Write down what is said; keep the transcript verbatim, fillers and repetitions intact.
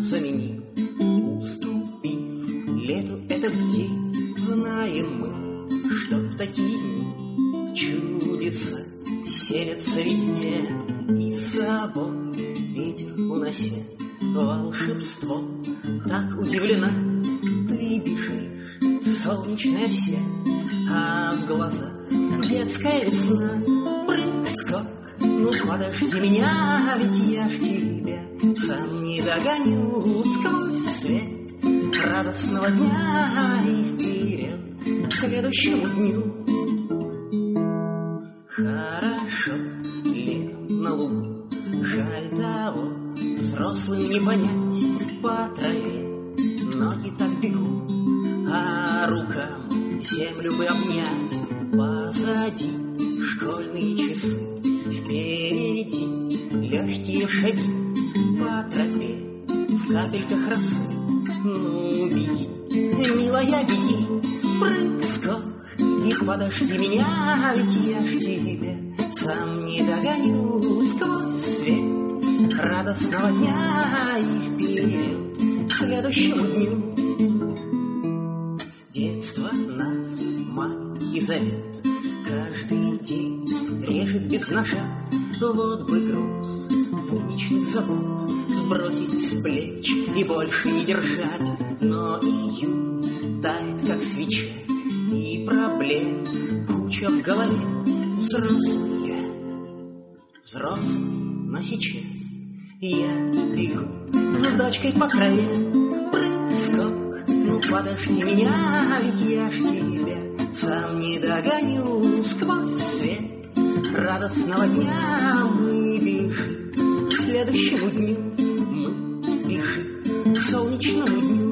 заменил, уступив лету этот день. Знаем мы, что в такие дни чудеса селятся везде, и с собой ветер унося волшебство. Так удивлена ты бежишь, солнечная вся, а в глазах детская весна. Прыг-скок, ну подожди меня, ведь я ж тебя сам не догоню. Сквозь свет радостного дня и вперед к следующему дню. Хорошо летом на лугу, жаль того взрослым не понять. По траве ноги так бегут, а рукам землю бы обнять. Позади школьные часы, впереди легкие шаги по тропе в капельках росы. Ну, беги, милая, беги, прыг-скок, и подожди меня, ведь я ж тебя сам не догоню. Сквозь свет радостного дня и вперед к следующему дню. Детство нас манит и зовет, каждый день режет без ножа. Вот бы груз будничных забот сбросить с плеч и больше не держать. Но июнь тает, как свеча, и проблем куча в голове. Взрослые, взрослый, но сейчас я бегу с дочкой по траве. Прыг-скок, ну подожди меня, ведь я ж тебя сам не догоню. Сквозь свет радостного дня мы бежим к следующему дню. Мы бежим к солнечному дню.